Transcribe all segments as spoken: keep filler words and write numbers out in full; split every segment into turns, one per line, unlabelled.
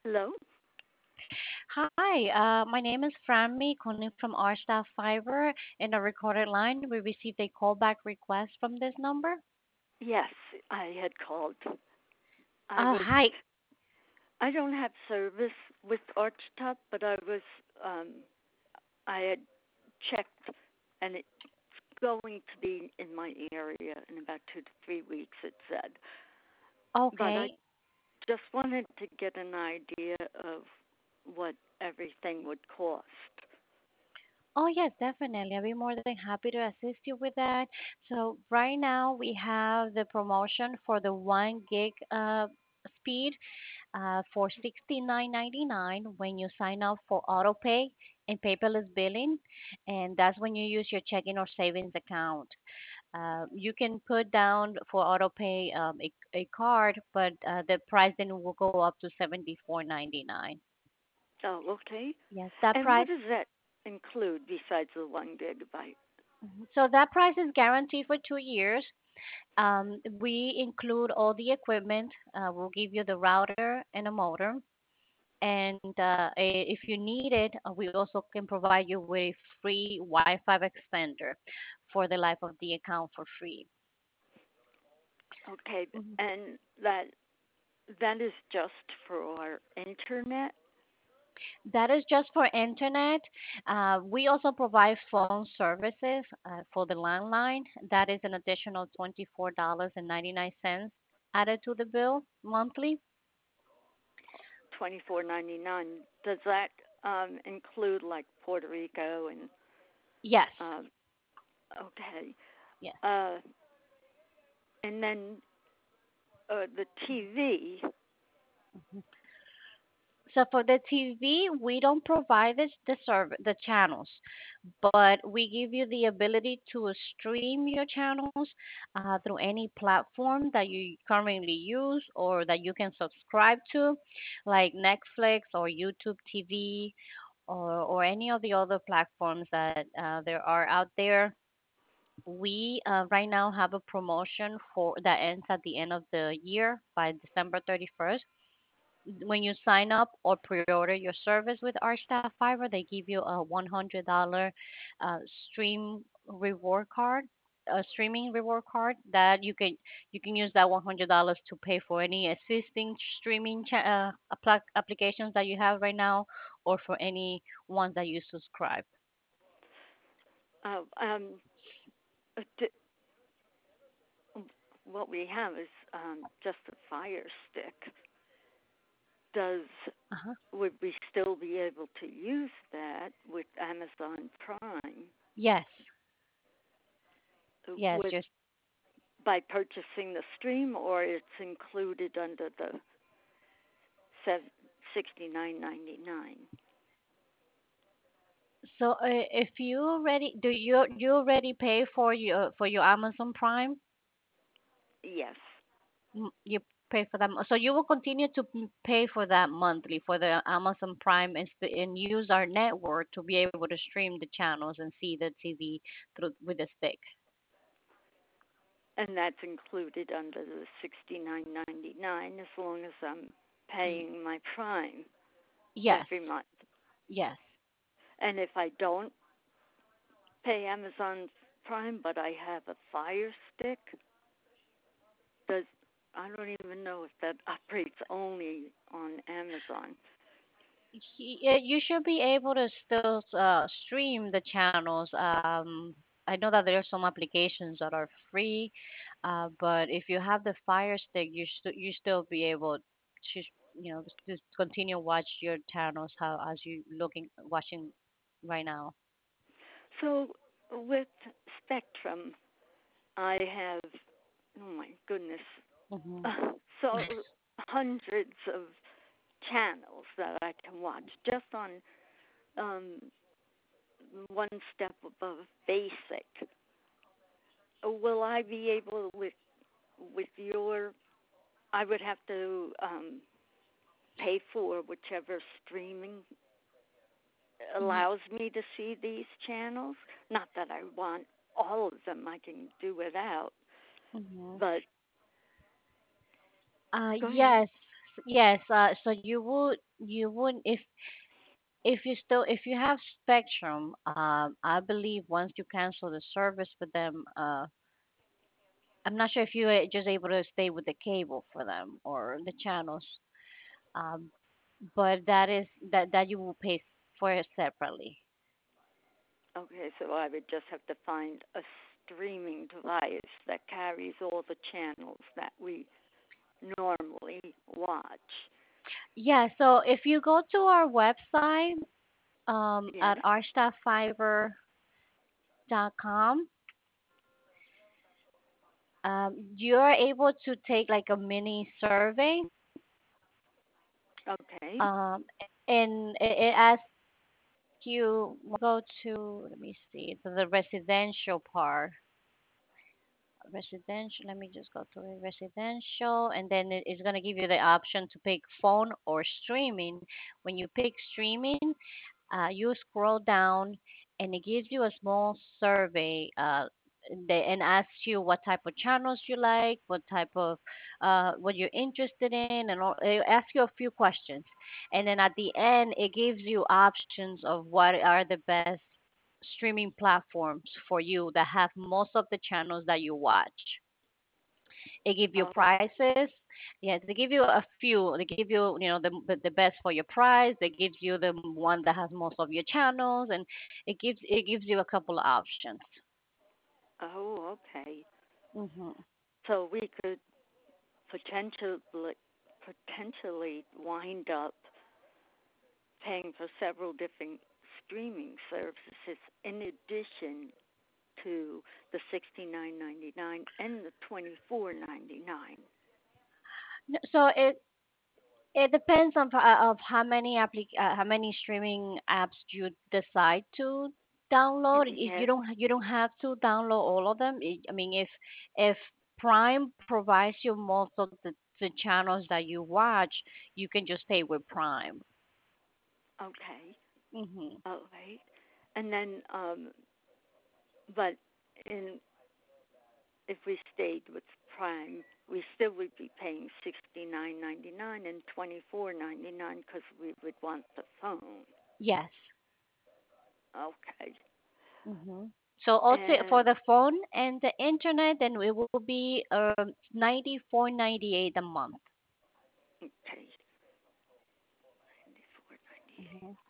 Hello?
Hi, uh, my name is Franmy, calling from our staff Fiber. In a recorded line, we received a callback request from this number.
Yes, I had called. I
Uh,
was
hi.
I don't have service with Archtop, but I was um I had checked and it's going to be in my area in about two to three weeks it said. But I
Okay.
just wanted to get an idea of what everything would cost.
Oh, yes, definitely. I'll be more than happy to assist you with that. So right now we have the promotion for the one gig uh, speed uh, for sixty-nine ninety-nine when you sign up for autopay and paperless billing, and that's when you use your checking or savings account. Uh, you can put down for autopay um, a, a card, but uh, the price then will go up to seventy four ninety nine.
Oh, okay.
Yes, that
And what
price.
does that include besides the one gigabyte?
Mhm. So that price is guaranteed for two years. Um, we include all the equipment. Uh, we'll give you the router and a modem. And uh, a- if you need it, uh, we also can provide you with a free Wi-Fi extender for the life of the account for free.
Okay,
Mhm.
and that that is just for our internet.
That is just for internet. Uh, we also provide phone services uh, for the landline. That is an additional twenty-four dollars and ninety-nine cents added to the bill monthly.
Twenty four ninety nine. Does that um, include like Puerto Rico and
Yes,
um, okay,
yes.
uh, and then uh, the T V?
So for the T V, we don't provide this, the serv the channels, but we give you the ability to stream your channels uh, through any platform that you currently use or that you can subscribe to, like Netflix or YouTube T V or or any of the other platforms that uh, there are out there. We uh, right now have a promotion for that ends at the end of the year by December thirty-first. When you sign up or pre-order your service with our staff fiber, they give you a one hundred dollars uh, stream reward card, a streaming reward card that you can you can use that one hundred dollars to pay for any existing streaming cha- uh, appla- applications that you have right now, or for any ones that you subscribe.
Uh, um, uh, d- what we have is um, just a Fire Stick. Does
Uh-huh.
would we still be able to use that with Amazon Prime
Yes,
uh,
yes,
with
just
by purchasing the stream, or it's included under the sixty nine ninety nine?
so uh, if you already do you you already pay for your for your Amazon Prime?
Yes.
M- You pay for them. So you will continue to m- pay for that monthly for the Amazon Prime and, st- and use our network to be able to stream the channels and see the T V through with the stick.
And that's included under the sixty nine ninety nine as long as I'm
Y-
paying my Prime
Yes,
every month.
yes.
And if I don't pay Amazon Prime but I have a Fire Stick, does I don't even know if that operates only on Amazon.
Y- yeah, you should be able to still uh, stream the channels. Um, I know that there are some applications that are free, uh, but if you have the Fire Stick, you st- you still be able to, you know, to continue watch your channels how as you looking watching right now.
So with Spectrum, I have oh my goodness,
Hmm.
so hundreds of channels that I can watch just on um, one step above basic. Will I be able with with your? I would have to um, pay for whichever streaming allows me to see these channels. Not that I want all of them; I can do without.
Hmm.
But
Uh,
go ahead.
yes. yes. Uh, so you would you would if if you still if you have Spectrum, um, I believe once you cancel the service for them, uh, I'm not sure if you are just able to stay with the cable for them or the channels. Um, but that is that that you will pay for it separately.
Okay, so I would just have to find a streaming device that carries all the channels that we normally watch.
Yeah. So if you go to our website, um,
Yeah.
at arstafiber dot com, um, you are able to take like a mini survey,
Okay.
um, and it, it asks you go to, let me see, to the residential part. Residential, let me just go to the residential, and then it is going to give you the option to pick phone or streaming. When you pick streaming, uh, you scroll down and it gives you a small survey, uh, they, and asks you what type of channels you like, what type of uh, what you're interested in, and all, it asks you a few questions. And then at the end, it gives you options of what are the best streaming platforms for you that have most of the channels that you watch. They give you
Oh,
prices. Yes, they give you a few. They give you, you know, the the the best for your price. They gives you the one that has most of your channels, and it gives it gives you a couple of options.
oh, okay.
Hmm.
So we could potentially potentially wind up paying for several different streaming services in addition to the sixty nine ninety nine and the twenty four ninety nine.
So it it depends on uh, of how many applic- uh, how many streaming apps you decide to download. If you
Yes.
don't you don't have to download all of them. I I mean, if if Prime provides you most of the, the channels that you watch, you can just pay with Prime.
Okay.
Hmm.
All right. And then, um, but in if we stayed with Prime, we still would be paying sixty nine ninety nine and twenty four ninety nine because we would want the phone.
Yes.
Okay.
Hmm. So also
And
for the phone and the internet, then it will be um ninety four ninety eight a month.
okay, ninety four ninety eight.
Hmm.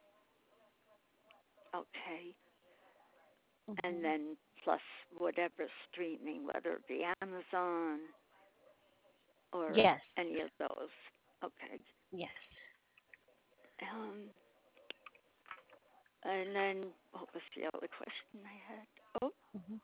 Okay. And
Hmm.
then plus whatever streaming, whether it be Amazon or
Yes.
any of those. Okay.
Yes.
Um, and then what was the other question I had? Oh,
Hmm.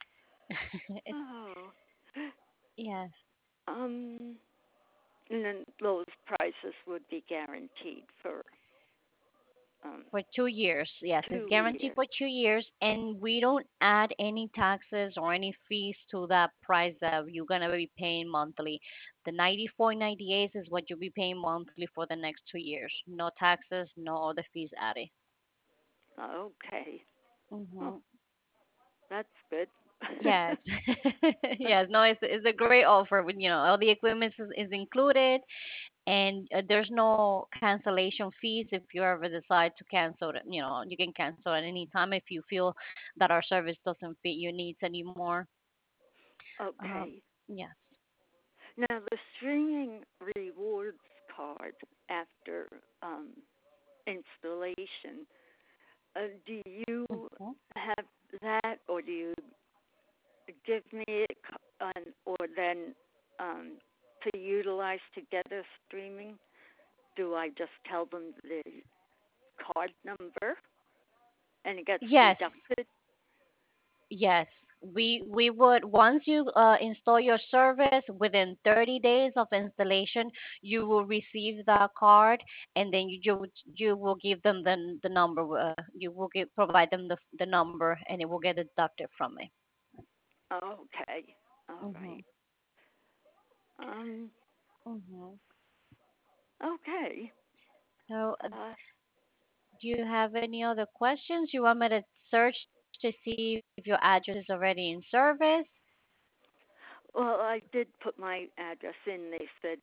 oh.
Yes.
Um, and then those prices would be guaranteed for um,
For two years. Yes, it's
two
guaranteed
years.
for two years, and we don't add any taxes or any fees to that price that you're gonna be paying monthly. The ninety-four ninety-eight is what you'll be paying monthly for the next two years. No taxes, no other fees added.
Okay. Oh,
Hmm.
that's good.
Yes, yes. No, it's it's a great offer. With, you know, all the equipment is, is included, and uh, there's no cancellation fees if you ever decide to cancel it. You know, you can cancel at any time if you feel that our service doesn't fit your needs anymore. Um,
okay.
yes.
Now the streaming rewards card after um, installation. Uh, do you
Mhm.
have that, or do you give me it, um, or then um, to utilize to get a streaming? Do I just tell them the card number and it gets
Yes,
deducted?
yes. We we would once you uh, install your service within thirty days of installation, you will receive the card, and then you you, you will give them the the number. Uh, you will give, provide them the the number, and it will get deducted from it.
Okay, all
Mhm.
right. Um,
Mhm.
okay.
So, uh,
Uh,
do you have any other questions? You want me to search to see if your address is already in service?
well, I did put my address in. They said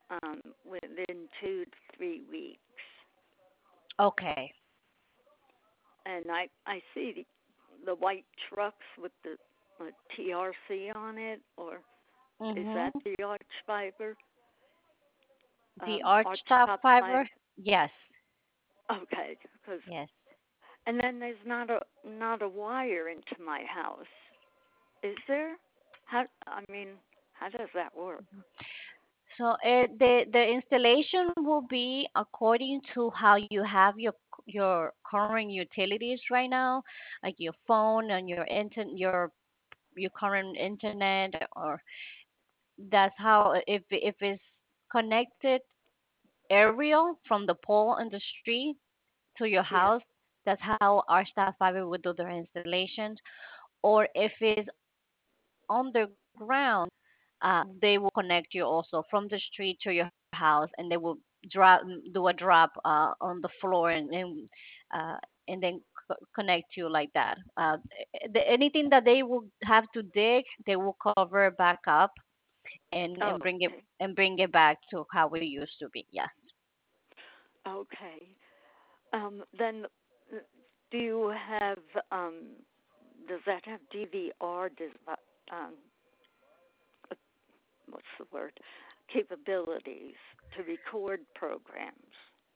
um, within two to three weeks.
Okay.
And I I see the, the white trucks with the uh, T R C on it, or is that
Mhm.
the arch fiber?
The
Um,
arch
arch
top
top fiber.
fiber? Yes.
Okay, because
Yes.
and then there's not a not a wire into my house, is there? How I mean, how does that work?
So it, the the installation will be according to how you have your your current utilities right now, like your phone and your internet, your your current internet, or that's how if if it's connected aerial from the pole in the street to your
Yeah.
house, that's how our staff fiber would do their installations. Or if it's underground, uh, they will connect you also from the street to your house, and they will drop do a drop uh, on the floor and and, uh, and then co- connect you like that. Uh, the, anything that they will have to dig, they will cover back up and
Oh,
and bring it
okay.
and bring it back to how it used to be. Yeah.
Okay. Um, then, uh, do you have um, does that have D V R? Does that, um, uh, what's the word? Capabilities to record programs.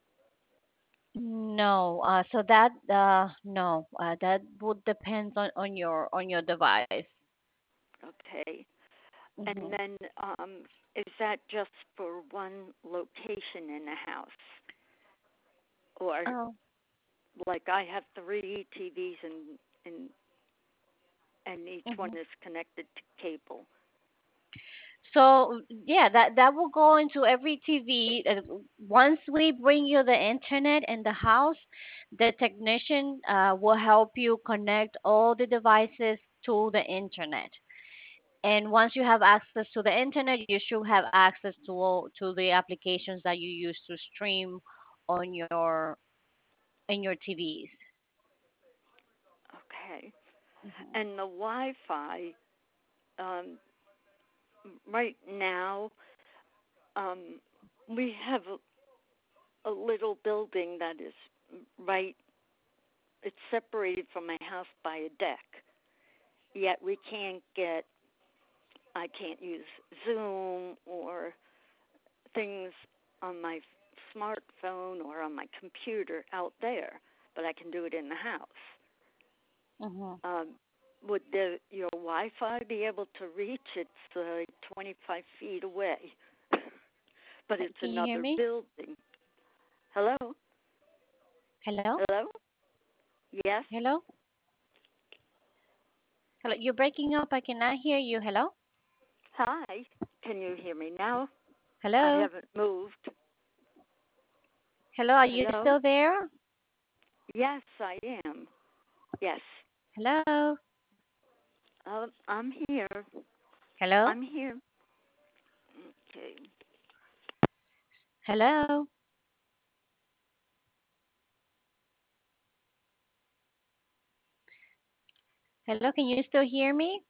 No, uh, so that uh, no, uh, that would depend on, on your on your device.
Okay. And
Hmm.
then, um, is that just for one location in a house, or
Oh.
like I have three T Vs and and and each one
Hmm.
is connected to cable?
So yeah, that that will go into every T V. Uh, Once we bring you the internet in the house, the technician uh, will help you connect all the devices to the internet. And once you have access to the internet, you should have access to all, to the applications that you use to stream on your in your T Vs.
Okay.
Hmm.
And the Wi-Fi, um, right now, um, we have a, a little building that is right. It's separated from my house by a deck. Yet we can't get. I can't use Zoom or things on my smartphone or on my computer out there, but I can do it in the house.
Hmm.
Um, would the, your Wi-Fi be able to reach? It's uh, twenty-five feet away, but it's
Can you hear
another
me?
building. Hello?
Hello?
Hello? Yes?
Hello? Hello? You're breaking up. I cannot hear you. Hello?
Hi. Can you hear me now? I
Hello?
haven't moved.
Hello? Are you
Hello?
still there?
Yes, I am. Yes.
Hello?
Um, I'm here.
Hello?
I'm here. Okay.
Hello? Hello? Can you still hear me?